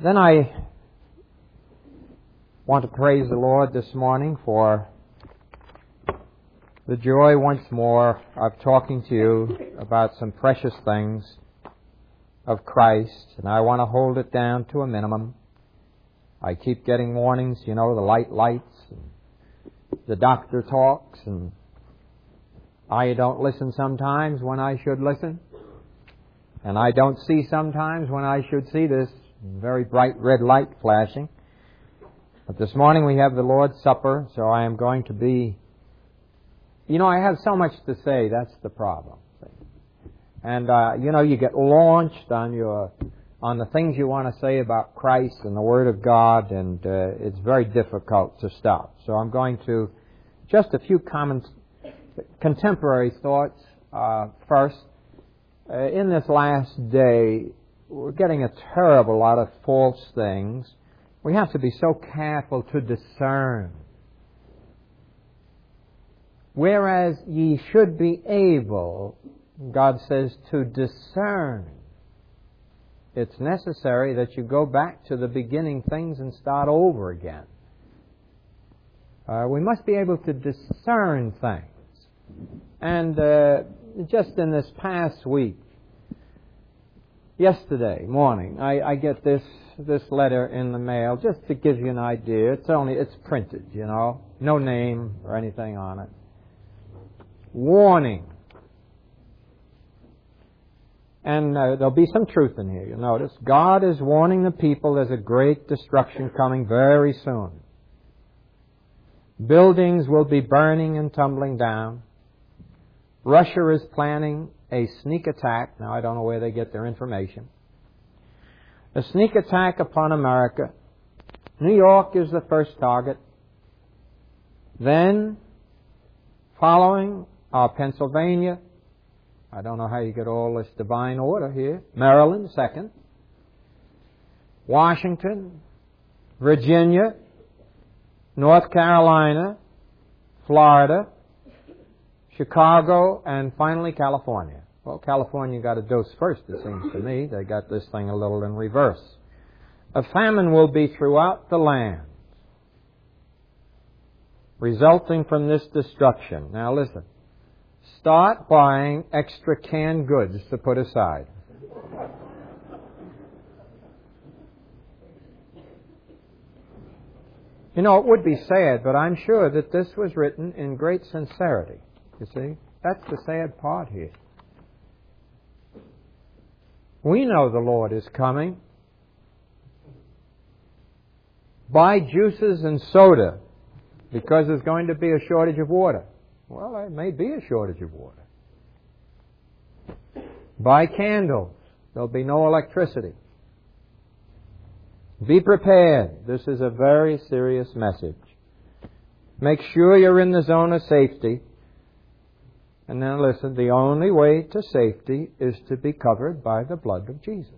Then I want to praise the Lord this morning for the joy once more of talking to you about some precious things of Christ, and I want to hold it down to a minimum. I keep getting warnings, the lights, and the doctor talks, and I don't listen sometimes when I should listen, and I don't see sometimes when I should see this very bright red light flashing. But this morning we have the Lord's Supper, so I am going to be... I have so much to say, that's the problem. And, you get launched on the things you want to say about Christ and the Word of God, and it's very difficult to stop. So I'm going to, just a few contemporary thoughts first. In this last day, we're getting a terrible lot of false things. We have to be so careful to discern. Whereas ye should be able, God says, to discern. It's necessary that you go back to the beginning things and start over again. We must be able to discern things. And just in this past week, yesterday morning, I get this letter in the mail, just to give you an idea. It's printed, no name or anything on it. Warning. And there'll be some truth in here. You'll notice God is warning the people there's a great destruction coming very soon. Buildings will be burning and tumbling down. Russia is planning a sneak attack. Now, I don't know where they get their information. A sneak attack upon America. New York is the first target. Then, following, Pennsylvania. I don't know how you get all this divine order here. Maryland, second. Washington, Virginia, North Carolina, Florida, Chicago, and finally California. Well, California got a dose first, it seems to me. They got this thing a little in reverse. A famine will be throughout the land, resulting from this destruction. Now listen. Start buying extra canned goods to put aside. It would be sad, but I'm sure that this was written in great sincerity. You see? That's the sad part here. We know the Lord is coming. Buy juices and soda because there's going to be a shortage of water. Well, there may be a shortage of water. Buy candles. There'll be no electricity. Be prepared. This is a very serious message. Make sure you're in the zone of safety. And then listen, the only way to safety is to be covered by the blood of Jesus.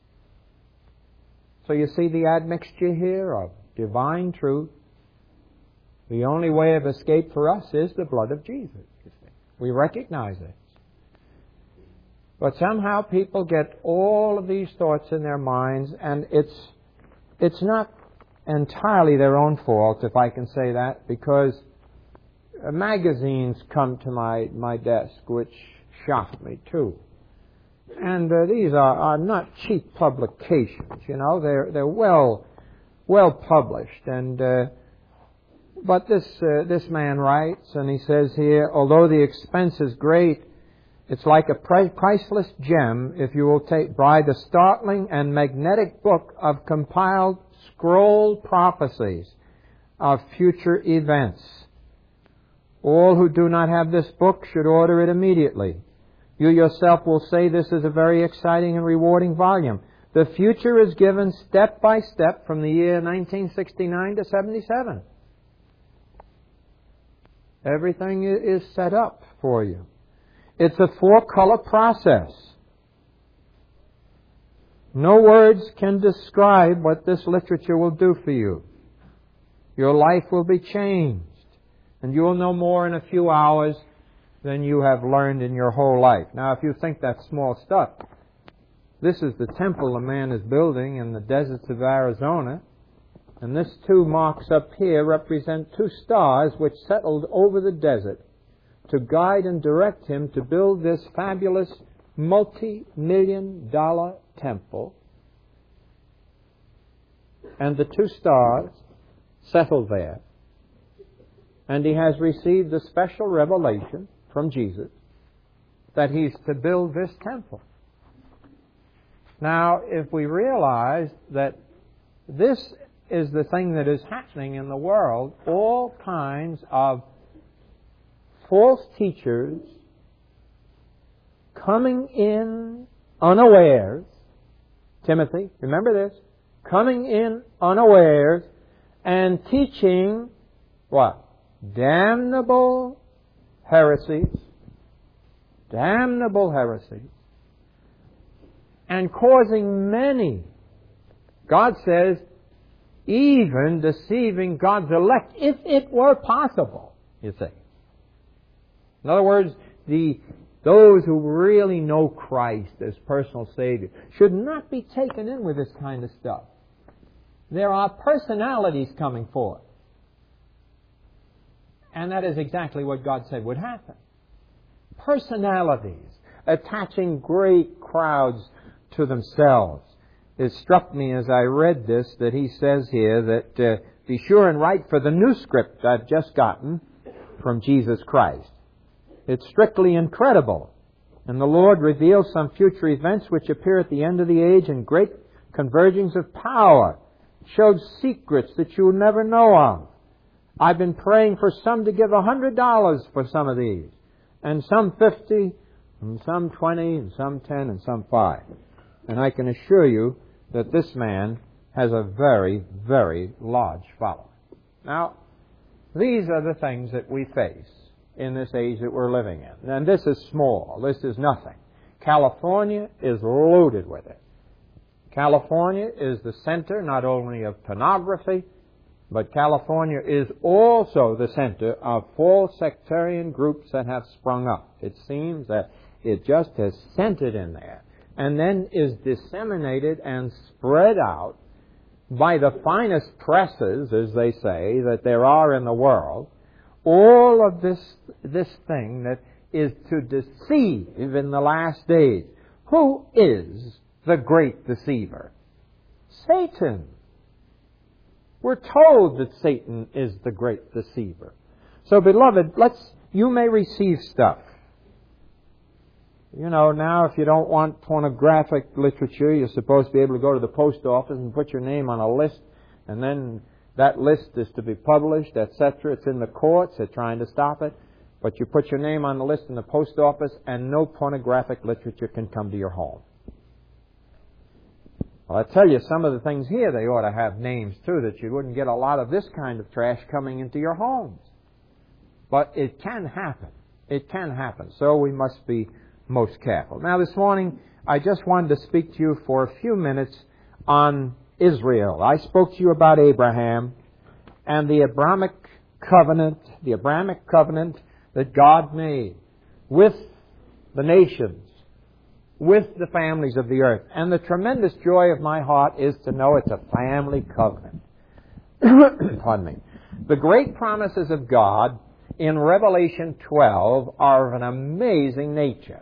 So you see the admixture here of divine truth. The only way of escape for us is the blood of Jesus. You see. We recognize it. But somehow people get all of these thoughts in their minds, and it's not entirely their own fault, if I can say that, because magazines come to my desk, which shock me too. And these are not cheap publications, They're well published, and but this man writes, and he says here, although the expense is great, it's like a priceless gem if you will buy the startling and magnetic book of compiled scroll prophecies of future events. All who do not have this book should order it immediately. You yourself will say this is a very exciting and rewarding volume. The future is given step by step from the year 1969 to 77. Everything is set up for you. It's a 4-color process. No words can describe what this literature will do for you. Your life will be changed, and you will know more in a few hours than you have learned in your whole life. Now, if you think that's small stuff, This is the temple a man is building in the deserts of Arizona. And this 2 marks up here represent 2 stars which settled over the desert to guide and direct him to build this fabulous multi-million-dollar temple. And the 2 stars settled there. And he has received a special revelation from Jesus that he's to build this temple. Now, if we realize that this is the thing that is happening in the world, all kinds of false teachers coming in unawares. Timothy, remember this? Coming in unawares and teaching what? Damnable heresies. Damnable heresies. And causing many, God says, even deceiving God's elect, if it were possible, you see. In other words, those who really know Christ as personal Savior should not be taken in with this kind of stuff. There are personalities coming forth. And that is exactly what God said would happen. Personalities attaching great crowds to themselves. It struck me as I read this that he says here that be sure and write for the new script I've just gotten from Jesus Christ. It's strictly incredible. And the Lord reveals some future events which appear at the end of the age in great convergings of power. Showed secrets that you'll never know of. I've been praying for some to give $100 for some of these. And some 50, and some 20, and some 10, and some 5. And I can assure you that this man has a very, very large following. Now, these are the things that we face in this age that we're living in. And this is small. This is nothing. California is loaded with it. California is the center not only of pornography, but California is also the center of false sectarian groups that have sprung up. It seems that it just has centered in there and then is disseminated and spread out by the finest presses, as they say, that there are in the world. All of this thing that is to deceive in the last days. Who is the great deceiver? Satan. We're told that Satan is the great deceiver. So, beloved, you may receive stuff. You know, now if you don't want pornographic literature, you're supposed to be able to go to the post office and put your name on a list, and then that list is to be published, etc. It's in the courts. They're trying to stop it. But you put your name on the list in the post office, and no pornographic literature can come to your home. Well, I tell you, some of the things here, they ought to have names, too, that you wouldn't get a lot of this kind of trash coming into your homes. But it can happen. It can happen. So we must be most careful. Now, this morning, I just wanted to speak to you for a few minutes on Israel. I spoke to you about Abraham and the Abrahamic covenant that God made with the nations, with the families of the earth. And the tremendous joy of my heart is to know it's a family covenant. Pardon me. The great promises of God in Revelation 12 are of an amazing nature.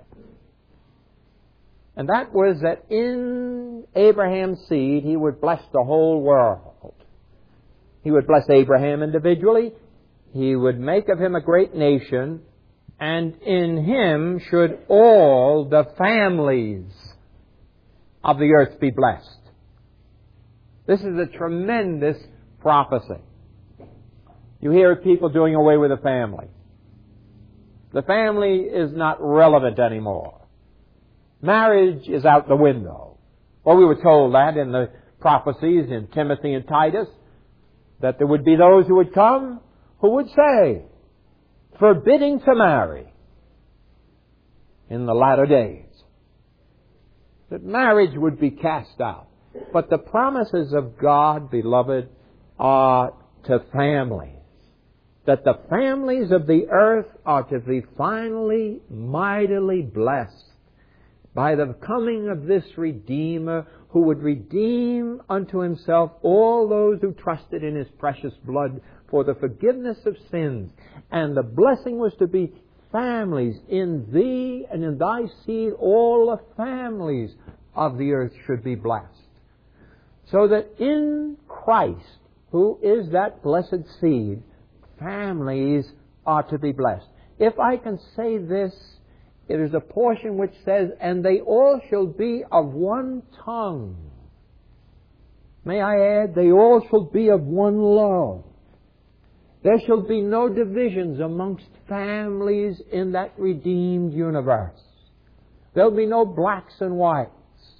And that was that in Abraham's seed, he would bless the whole world. He would bless Abraham individually. He would make of him a great nation. And in him should all the families of the earth be blessed. This is a tremendous prophecy. You hear of people doing away with the family. The family is not relevant anymore. Marriage is out the window. Well, we were told that in the prophecies in Timothy and Titus, that there would be those who would come who would say, forbidding to marry in the latter days. That marriage would be cast out. But the promises of God, beloved, are to families. That the families of the earth are to be finally mightily blessed by the coming of this Redeemer who would redeem unto himself all those who trusted in his precious blood for the forgiveness of sins. And the blessing was to be families. In thee and in thy seed all the families of the earth should be blessed. So that in Christ, who is that blessed seed, families are to be blessed. If I can say this, it is a portion which says, and they all shall be of one tongue. May I add, they all shall be of one love. There shall be no divisions amongst families in that redeemed universe. There'll be no blacks and whites.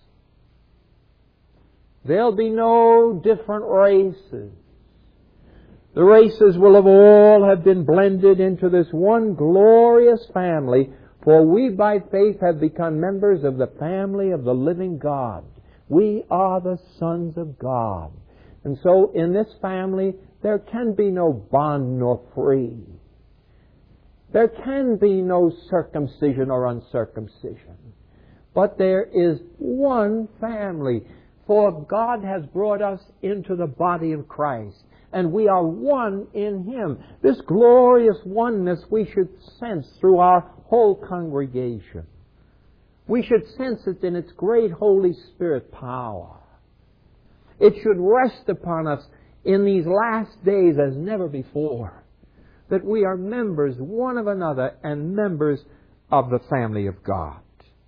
There'll be no different races. The races will all have been blended into this one glorious family, for we by faith have become members of the family of the living God. We are the sons of God. And so in this family, there can be no bond nor free. There can be no circumcision or uncircumcision. But there is one family. For God has brought us into the body of Christ, and we are one in Him. This glorious oneness we should sense through our whole congregation. We should sense it in its great Holy Spirit power. It should rest upon us in these last days as never before, that we are members one of another and members of the family of God.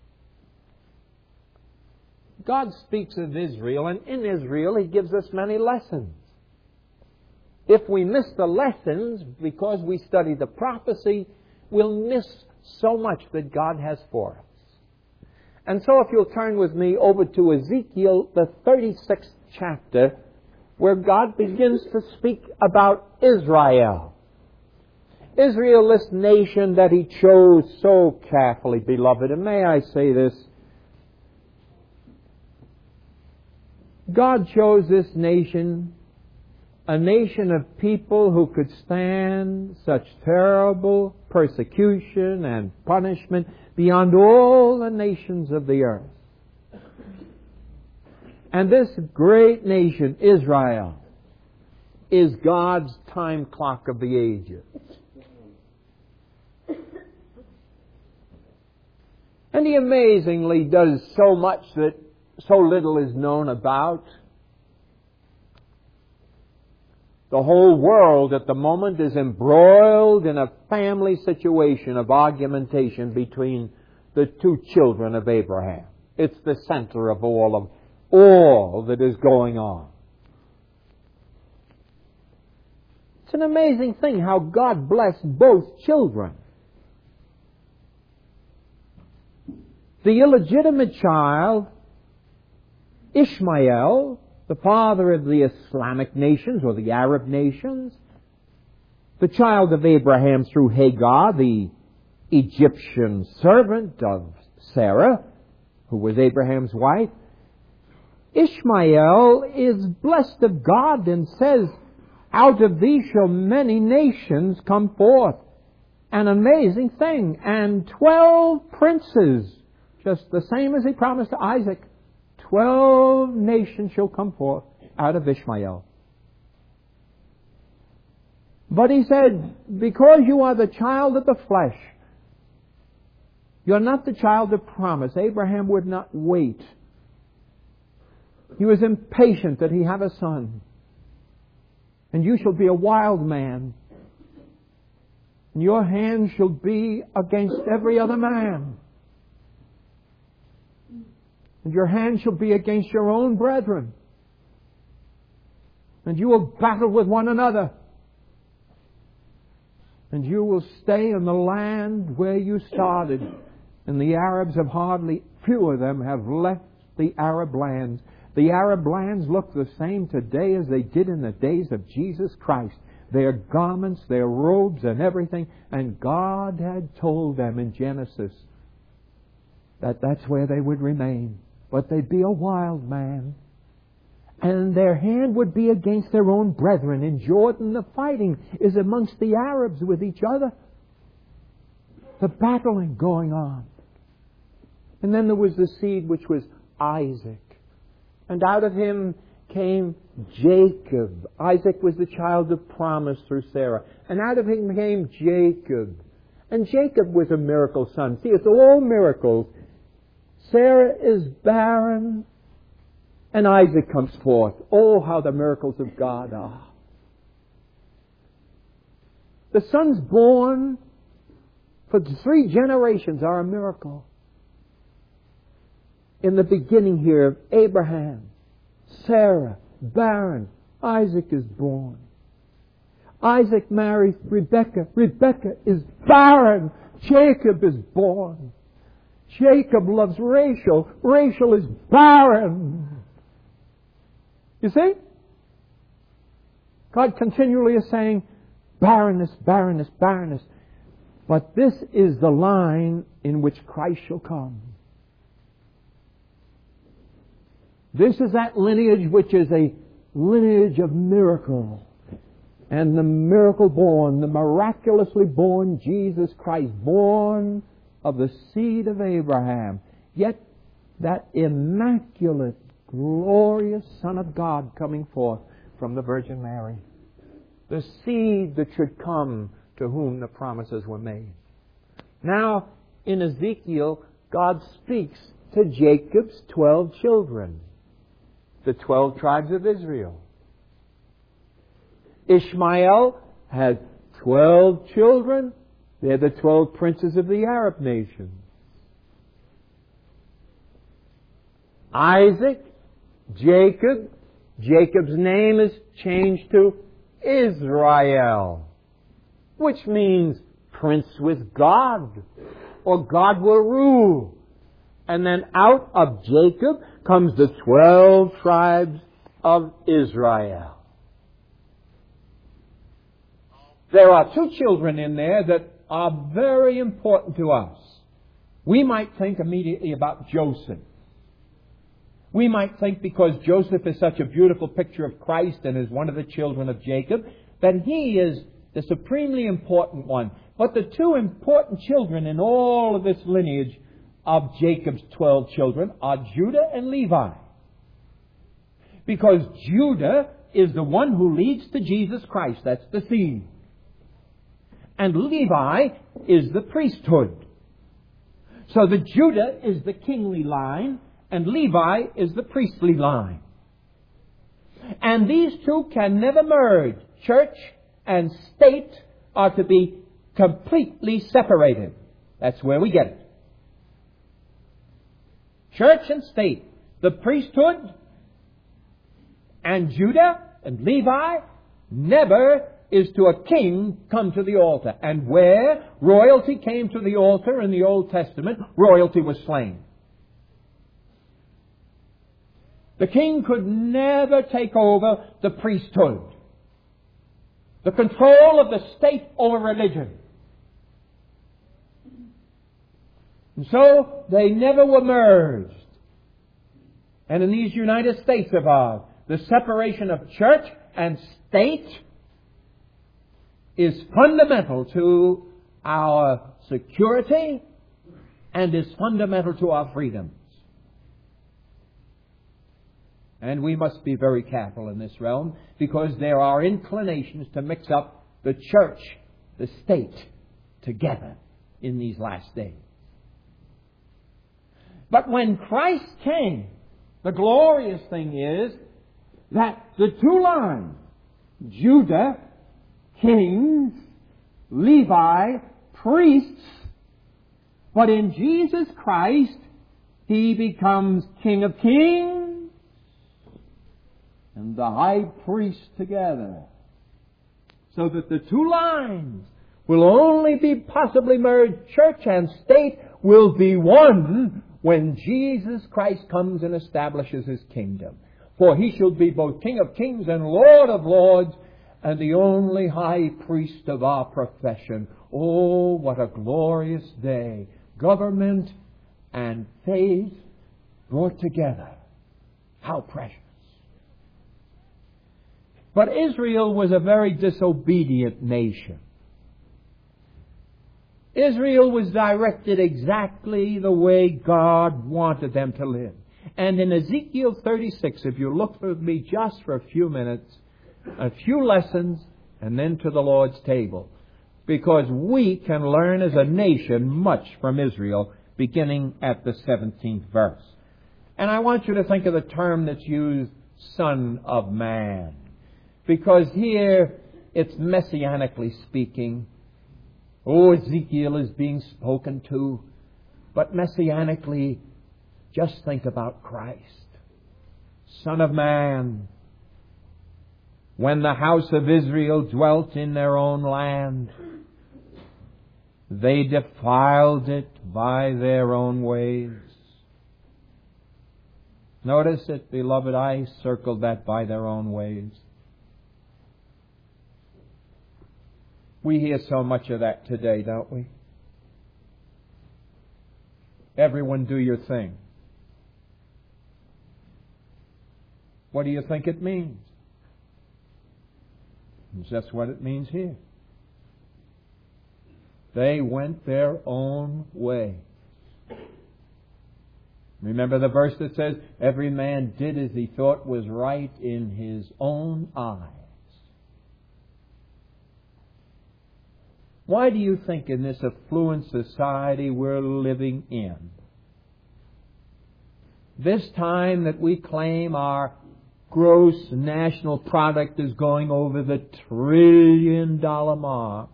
God speaks of Israel, and in Israel He gives us many lessons. If we miss the lessons because we study the prophecy, we'll miss so much that God has for us. And so if you'll turn with me over to Ezekiel, the 36th chapter, where God begins to speak about Israel. Israel, this nation that He chose so carefully, beloved. And may I say this, God chose this nation, a nation of people who could stand such terrible persecution and punishment beyond all the nations of the earth. And this great nation, Israel, is God's time clock of the ages. And He amazingly does so much that so little is known about. The whole world at the moment is embroiled in a family situation of argumentation between the two children of Abraham. It's the center of all that is going on. It's an amazing thing how God blessed both children. The illegitimate child, Ishmael, the father of the Islamic nations or the Arab nations, the child of Abraham through Hagar, the Egyptian servant of Sarah, who was Abraham's wife. Ishmael is blessed of God and says, out of thee shall many nations come forth. An amazing thing. And 12 princes, just the same as He promised to Isaac. 12 nations shall come forth out of Ishmael. But He said, because you are the child of the flesh, you're not the child of promise. Abraham would not wait. He was impatient that he have a son. And you shall be a wild man. And your hand shall be against every other man. And your hand shall be against your own brethren. And you will battle with one another. And you will stay in the land where you started. And the Arabs have hardly, few of them have left the Arab lands. The Arab lands look the same today as they did in the days of Jesus Christ. Their garments, their robes and everything. And God had told them in Genesis that that's where they would remain. But they'd be a wild man. And their hand would be against their own brethren. In Jordan, the fighting is amongst the Arabs with each other. The battling going on. And then there was the seed which was Isaac. And out of him came Jacob. Isaac was the child of promise through Sarah. And out of him came Jacob. And Jacob was a miracle son. See, it's all miracles. Sarah is barren, and Isaac comes forth. Oh, how the miracles of God are. The sons born for 3 generations are a miracle. In the beginning here of Abraham, Sarah, barren, Isaac is born. Isaac marries Rebekah. Rebekah is barren. Jacob is born. Jacob loves Rachel. Rachel is barren. You see? God continually is saying, barrenness, barrenness, barrenness. But this is the line in which Christ shall come. This is that lineage which is a lineage of miracle. And the miracle born, the miraculously born Jesus Christ, born of the seed of Abraham. Yet that immaculate, glorious Son of God coming forth from the Virgin Mary. The seed that should come to whom the promises were made. Now, in Ezekiel, God speaks to Jacob's 12 children. The 12 tribes of Israel. Ishmael had 12 children. They're the 12 princes of the Arab nations. Isaac, Jacob. Jacob's name is changed to Israel, which means prince with God, or God will rule. And then out of Jacob comes the 12 tribes of Israel. There are 2 children in there that are very important to us. We might think immediately about Joseph. We might think because Joseph is such a beautiful picture of Christ and is one of the children of Jacob, that he is the supremely important one. But the 2 important children in all of this lineage of Jacob's 12 children are Judah and Levi. Because Judah is the one who leads to Jesus Christ. That's the seed. And Levi is the priesthood. So the Judah is the kingly line, and Levi is the priestly line. And these 2 can never merge. Church and state are to be completely separated. That's where we get it. Church and state. The priesthood and Judah and Levi never is to a king come to the altar. And where royalty came to the altar in the Old Testament, royalty was slain. The king could never take over the priesthood, the control of the state over religion. And so they never were merged. And in these United States of ours, the separation of church and state is fundamental to our security and is fundamental to our freedoms. And we must be very careful in this realm, because there are inclinations to mix up the church, the state, together in these last days. But when Christ came, the glorious thing is that the 2 lines, Judah, kings, Levi, priests, but in Jesus Christ, He becomes King of Kings and the High Priest together. So that the 2 lines will only be possibly merged. Church and state will be one when Jesus Christ comes and establishes His kingdom. For He shall be both King of Kings and Lord of Lords, and the only high priest of our profession. Oh, what a glorious day. Government and faith brought together. How precious. But Israel was a very disobedient nation. Israel was directed exactly the way God wanted them to live. And in Ezekiel 36, if you look with me just for a few minutes, a few lessons, and then to the Lord's table. Because we can learn as a nation much from Israel, beginning at the 17th verse. And I want you to think of the term that's used, Son of Man. Because here, it's messianically speaking. Oh, Ezekiel is being spoken to. But messianically, just think about Christ. Son of Man. When the house of Israel dwelt in their own land, they defiled it by their own ways. Notice it, beloved, I circled that, by their own ways. We hear so much of that today, don't we? Everyone do your thing. What do you think it means? It's just what it means here. They went their own way. Remember the verse that says, every man did as he thought was right in his own eyes. Why do you think in this affluent society we're living in, this time that we claim our gross national product is going over the $1 trillion mark,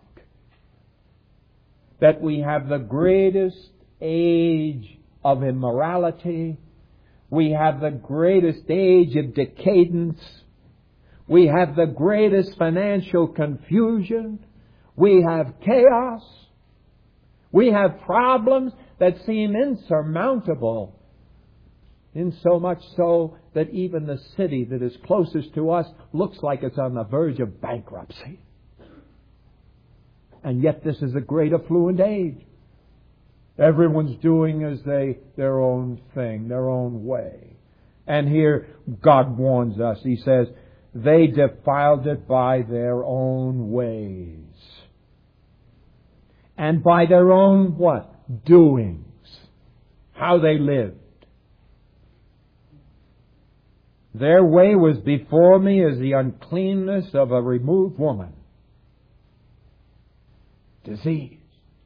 that we have the greatest age of immorality, we have the greatest age of decadence, we have the greatest financial confusion, we have chaos, we have problems that seem insurmountable, in so much so that even the city that is closest to us looks like it's on the verge of bankruptcy. And yet this is a great affluent age. Everyone's doing their own thing, their own way. And here God warns us. He says, they defiled it by their own ways. And by their own what? Doings. How they lived. Their way was before me as the uncleanness of a removed woman. Disease.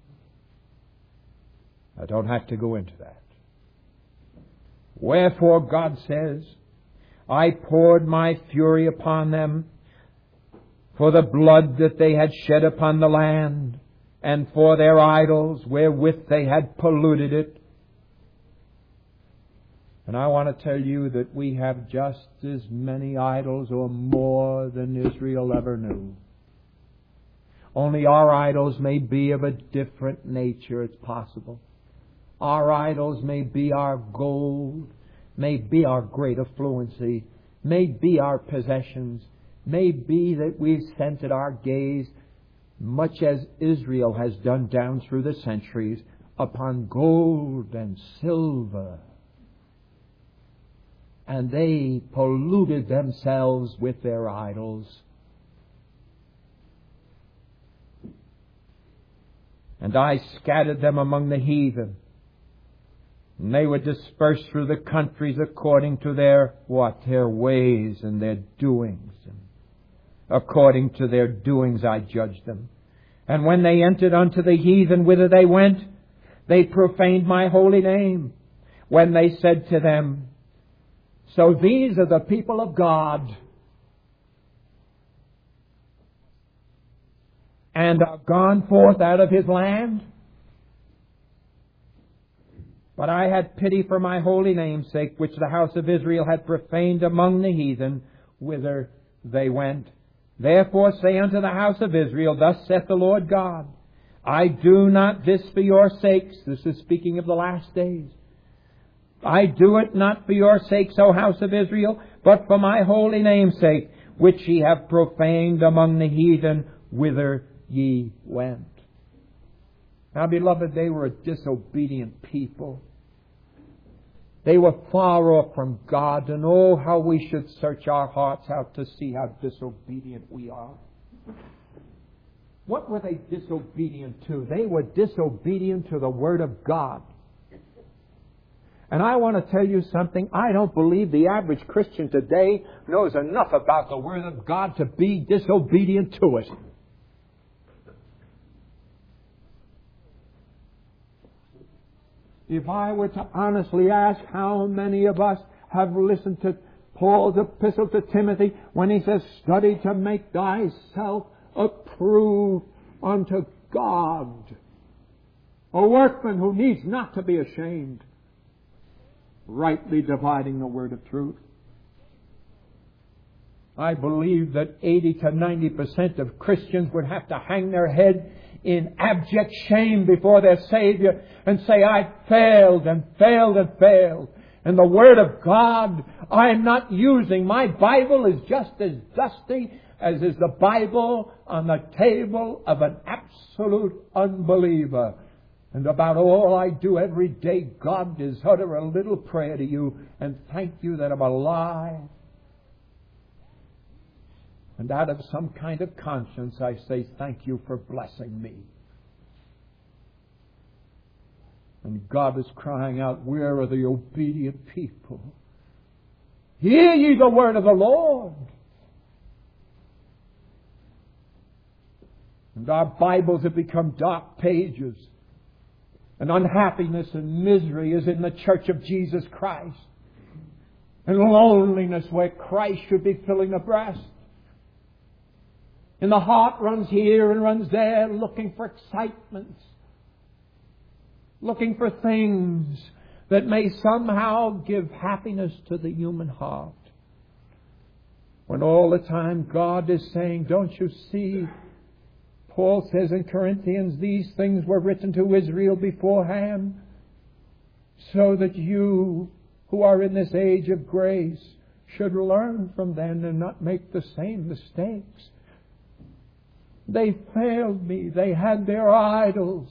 I don't have to go into that. Wherefore God says, I poured my fury upon them for the blood that they had shed upon the land, and for their idols wherewith they had polluted it. And I want to tell you that we have just as many idols or more than Israel ever knew. Only our idols may be of a different nature, it's possible. Our idols may be our gold, may be our great affluency, may be our possessions, may be that we've centered our gaze, much as Israel has done down through the centuries, upon gold and silver. And they polluted themselves with their idols. And I scattered them among the heathen. And they were dispersed through the countries according to their, what? Their ways and their doings. And according to their doings I judged them. And when they entered unto the heathen whither they went, they profaned my holy name. When they said to them, so these are the people of God, and are gone forth out of His land. But I had pity for my holy name's sake, which the house of Israel had profaned among the heathen, whither they went. Therefore say unto the house of Israel, thus saith the Lord God, I do not this for your sakes. This is speaking of the last days. I do it not for your sakes, O house of Israel, but for my holy name's sake, which ye have profaned among the heathen, whither ye went. Now, beloved, they were a disobedient people. They were far off from God, and oh, how we should search our hearts out to see how disobedient we are. What were they disobedient to? They were disobedient to the Word of God. And I want to tell you something. I don't believe the average Christian today knows enough about the Word of God to be disobedient to it. If I were to honestly ask how many of us have listened to Paul's epistle to Timothy when he says, study to make thyself approved unto God, a workman who needs not to be ashamed, rightly dividing the word of truth. I believe that 80 to 90% of Christians would have to hang their head in abject shame before their Savior and say, I failed and failed and failed. And the Word of God I'm not using. My Bible is just as dusty as is the Bible on the table of an absolute unbeliever. And about all I do every day, God, is utter a little prayer to you and thank you that I'm alive. And out of some kind of conscience, I say, thank you for blessing me. And God is crying out, where are the obedient people? Hear ye the word of the Lord. And our Bibles have become dark pages. And unhappiness and misery is in the church of Jesus Christ. And loneliness where Christ should be filling the breast. And the heart runs here and runs there looking for excitements. Looking for things that may somehow give happiness to the human heart. When all the time God is saying, don't you see? Paul says in Corinthians, these things were written to Israel beforehand, so that you who are in this age of grace should learn from them and not make the same mistakes. They failed me. They had their idols.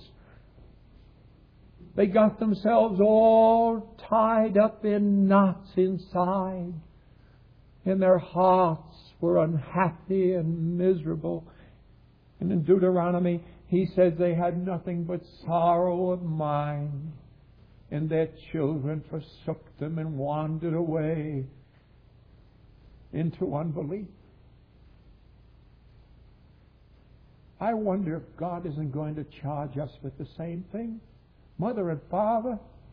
They got themselves all tied up in knots inside. And their hearts were unhappy and miserable. And in Deuteronomy, he says they had nothing but sorrow of mind. And their children forsook them and wandered away into unbelief. I wonder if God isn't going to charge us with the same thing. Mother and father,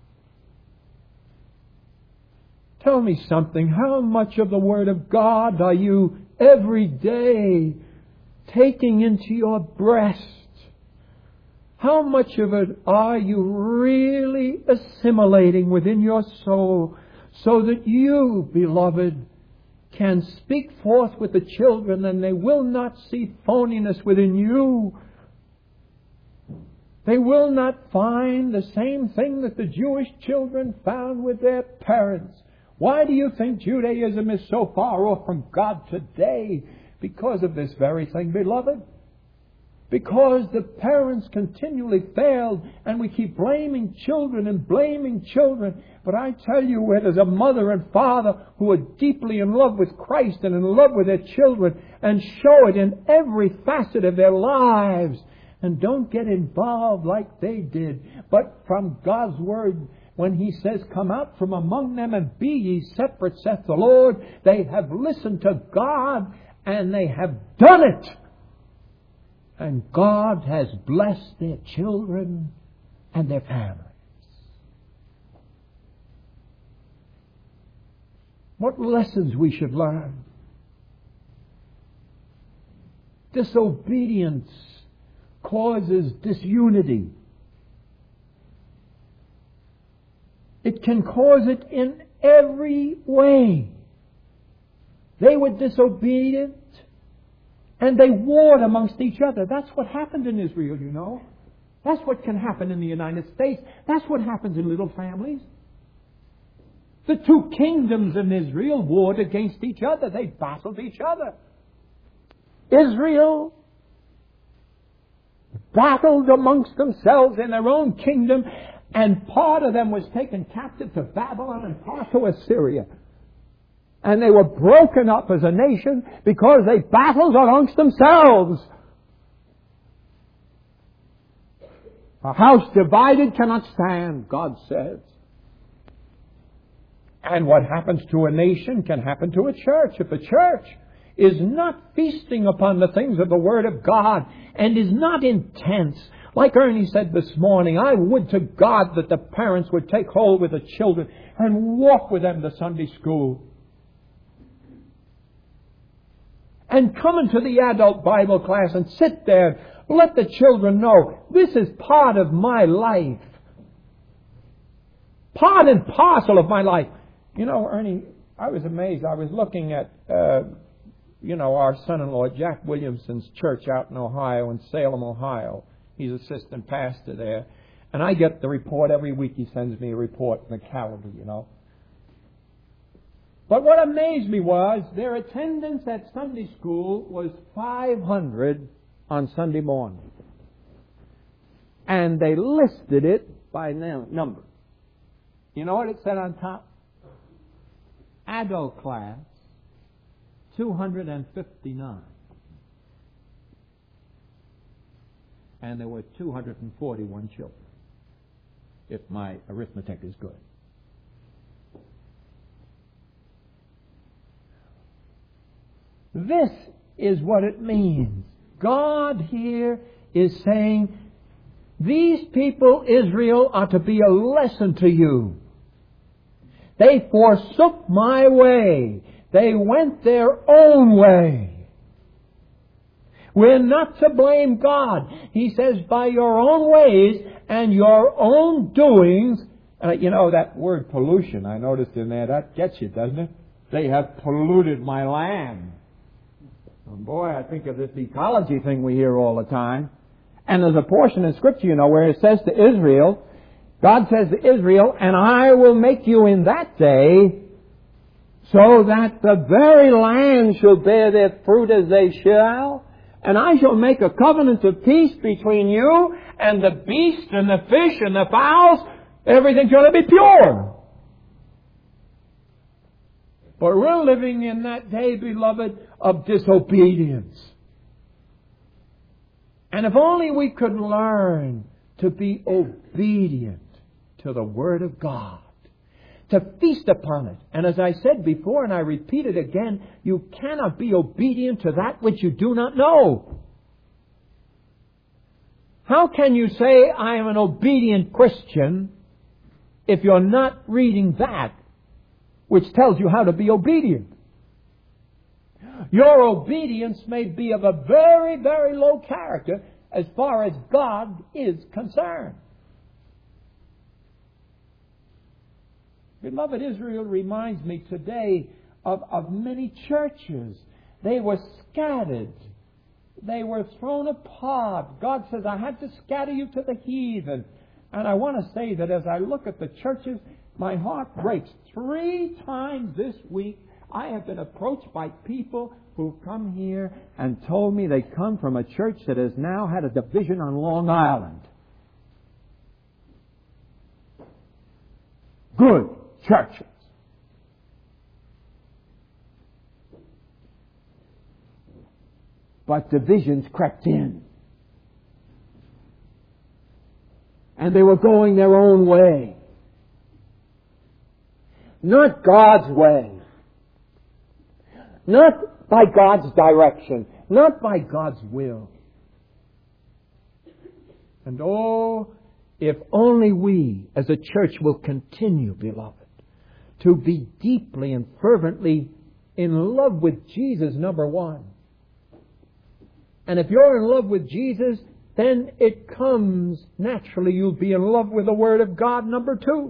tell me something. How much of the Word of God are you every day taking into your breast? How much of it are you really assimilating within your soul so that you, beloved, can speak forth with the children and they will not see phoniness within you? They will not find the same thing that the Jewish children found with their parents. Why do you think Judaism is so far off from God today? Because of this very thing, beloved. Because the parents continually failed and we keep blaming children and blaming children. But I tell you, where there's a mother and father who are deeply in love with Christ and in love with their children and show it in every facet of their lives and don't get involved like they did, but from God's Word, when He says, come out from among them and be ye separate, saith the Lord, they have listened to God and they have done it. And God has blessed their children and their families. What lessons we should learn. Disobedience causes disunity. It can cause it in every way. They were disobedient and they warred amongst each other. That's what happened in Israel, you know. That's what can happen in the United States. That's what happens in little families. The two kingdoms in Israel warred against each other. They battled each other. Israel battled amongst themselves in their own kingdom, and part of them was taken captive to Babylon and part to Assyria. And they were broken up as a nation because they battled amongst themselves. A house divided cannot stand, God says. And what happens to a nation can happen to a church. If a church is not feasting upon the things of the Word of God and is not intense, like Ernie said this morning, I would to God that the parents would take hold with the children and walk with them to Sunday school. And come into the adult Bible class and sit there. Let the children know this is part of my life. Part and parcel of my life. You know, Ernie, I was amazed. I was looking at, our son-in-law, Jack Williamson's church out in Ohio, in Salem, Ohio. He's assistant pastor there. And I get the report every week. He sends me a report in the calendar, But what amazed me was their attendance at Sunday school was 500 on Sunday morning. And they listed it by number. You know what it said on top? Adult class, 259. And there were 241 children, if my arithmetic is good. This is what it means. God here is saying, these people, Israel, are to be a lesson to you. They forsook my way. They went their own way. We're not to blame God. He says, by your own ways and your own doings. That word pollution, I noticed in there, that gets you, doesn't it? They have polluted my land. Oh boy, I think of this ecology thing we hear all the time. And there's a portion in Scripture, where it says to Israel, God says to Israel, and I will make you in that day so that the very land shall bear their fruit as they shall, and I shall make a covenant of peace between you and the beast and the fish and the fowls. Everything's going to be pure. But we're living in that day, beloved, of disobedience. And if only we could learn to be obedient to the Word of God, to feast upon it. And as I said before, and I repeat it again, you cannot be obedient to that which you do not know. How can you say, I am an obedient Christian, if you're not reading that which tells you how to be obedient? Your obedience may be of a very, very low character as far as God is concerned. Beloved, Israel reminds me today of many churches. They were scattered. They were thrown apart. God says, I had to scatter you to the heathen. And I want to say that as I look at the churches, my heart breaks. 3 times this week, I have been approached by people who've come here and told me they come from a church that has now had a division on Long Island. Good churches. But divisions crept in. And they were going their own way. Not God's way. Not by God's direction. Not by God's will. And if only we as a church will continue, beloved, to be deeply and fervently in love with Jesus, number one. And if you're in love with Jesus, then it comes naturally you'll be in love with the Word of God, number two.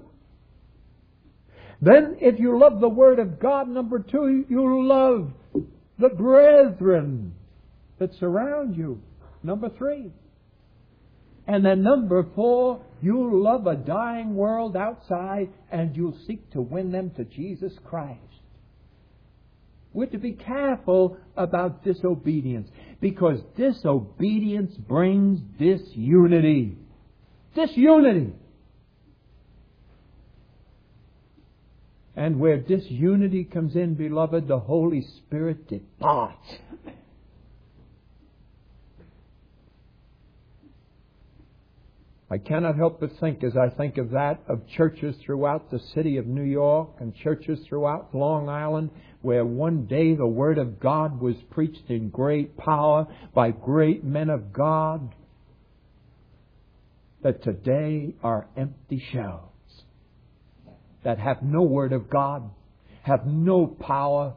Then if you love the Word of God, number two, you'll love the brethren that surround you, number three. And then number four, you'll love a dying world outside and you'll seek to win them to Jesus Christ. We're to be careful about disobedience, because disobedience brings disunity. Disunity. And where disunity comes in, beloved, the Holy Spirit departs. I cannot help but think, as I think of that, of churches throughout the city of New York and churches throughout Long Island, where one day the Word of God was preached in great power by great men of God, that today are empty shells, that have no Word of God, have no power,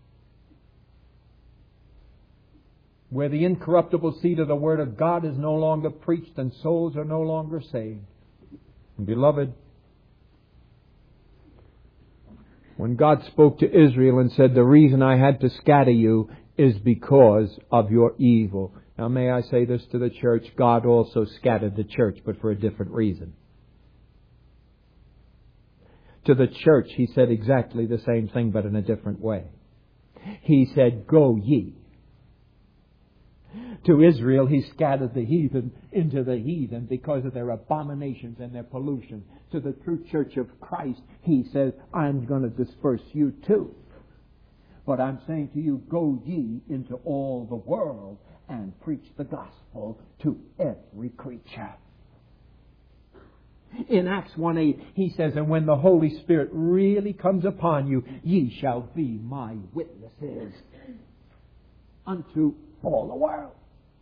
where the incorruptible seed of the Word of God is no longer preached and souls are no longer saved. And beloved, when God spoke to Israel and said, the reason I had to scatter you is because of your evil. Now may I say this to the church, God also scattered the church, but for a different reason. To the church, He said exactly the same thing, but in a different way. He said, go ye. To Israel, He scattered the heathen into the heathen because of their abominations and their pollution. To the true church of Christ, He says, I'm going to disperse you too. But I'm saying to you, go ye into all the world and preach the gospel to every creature. In Acts 1:8, He says, and when the Holy Spirit really comes upon you, ye shall be my witnesses unto all the world.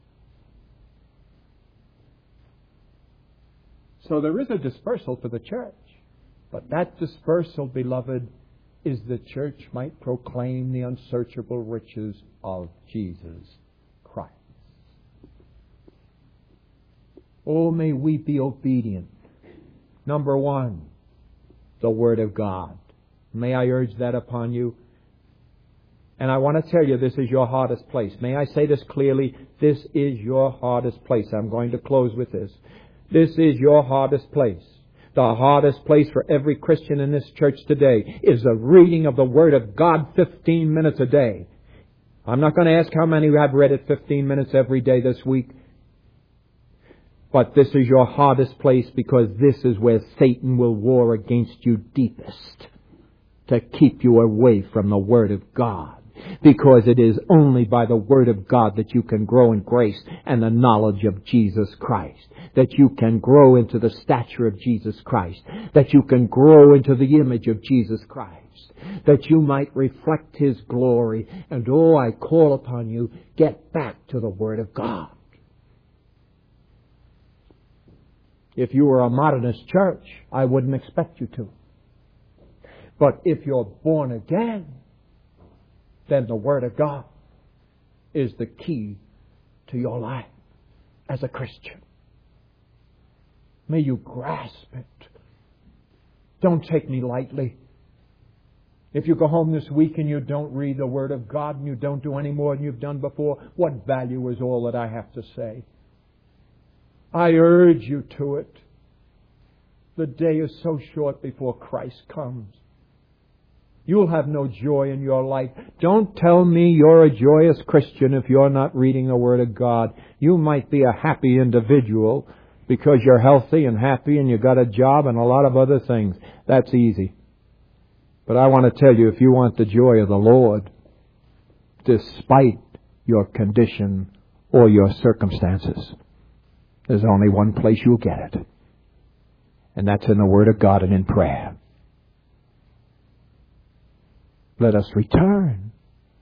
So there is a dispersal for the church. But that dispersal, beloved, is the church might proclaim the unsearchable riches of Jesus Christ. Oh, may we be obedient. Number one, the Word of God. May I urge that upon you? And I want to tell you, this is your hardest place. May I say this clearly? This is your hardest place. I'm going to close with this. This is your hardest place. The hardest place for every Christian in this church today is the reading of the Word of God 15 minutes a day. I'm not going to ask how many have read it 15 minutes every day this week. But this is your hardest place because this is where Satan will war against you deepest to keep you away from the Word of God. Because it is only by the Word of God that you can grow in grace and the knowledge of Jesus Christ. That you can grow into the stature of Jesus Christ. That you can grow into the image of Jesus Christ. That you might reflect His glory. And oh, I call upon you, get back to the Word of God. If you were a modernist church, I wouldn't expect you to. But if you're born again, then the Word of God is the key to your life as a Christian. May you grasp it. Don't take me lightly. If you go home this week and you don't read the Word of God and you don't do any more than you've done before, what value is all that I have to say? I urge you to it. The day is so short before Christ comes. You'll have no joy in your life. Don't tell me you're a joyous Christian if you're not reading the Word of God. You might be a happy individual because you're healthy and happy and you got a job and a lot of other things. That's easy. But I want to tell you, if you want the joy of the Lord, despite your condition or your circumstances, there's only one place you'll get it. And that's in the Word of God and in prayer. Let us return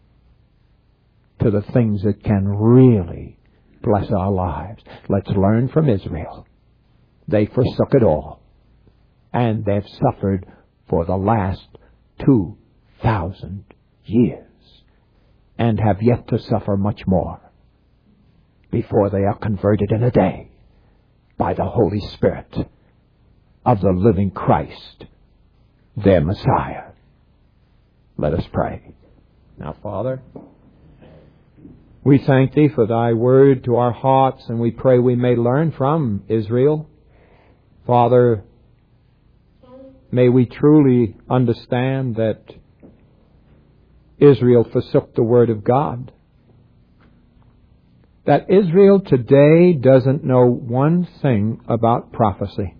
to the things that can really bless our lives. Let's learn from Israel. They forsook it all. And they've suffered for the last 2,000 years. And have yet to suffer much more before they are converted in a day by the Holy Spirit of the living Christ, their Messiah. Let us pray. Now, Father, we thank Thee for Thy Word to our hearts, and we pray we may learn from Israel. Father, may we truly understand that Israel forsook the Word of God. That Israel today doesn't know one thing about prophecy.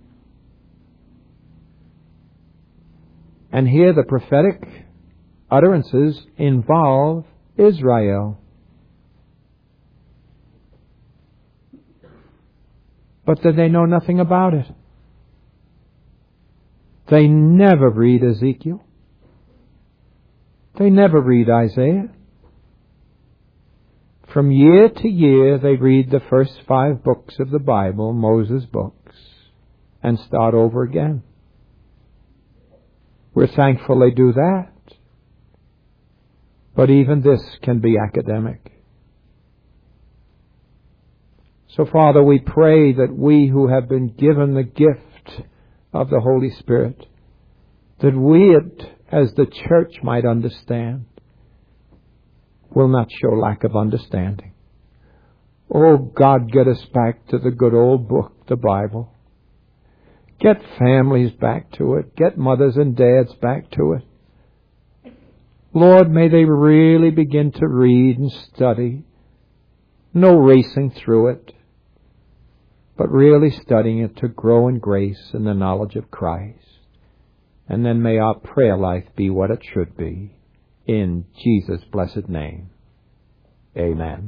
And here the prophetic utterances involve Israel. but that they know nothing about it. They never read Ezekiel. They never read Isaiah. From year to year, they read the first 5 books of the Bible, Moses' books, and start over again. We're thankful they do that. But even this can be academic. So, Father, we pray that we who have been given the gift of the Holy Spirit, that we, as the church, might understand, will not show lack of understanding. Oh, God, get us back to the good old book, the Bible. Get families back to it. Get mothers and dads back to it. Lord, may they really begin to read and study. No racing through it, but really studying it to grow in grace and the knowledge of Christ. And then may our prayer life be what it should be. In Jesus' blessed name, amen.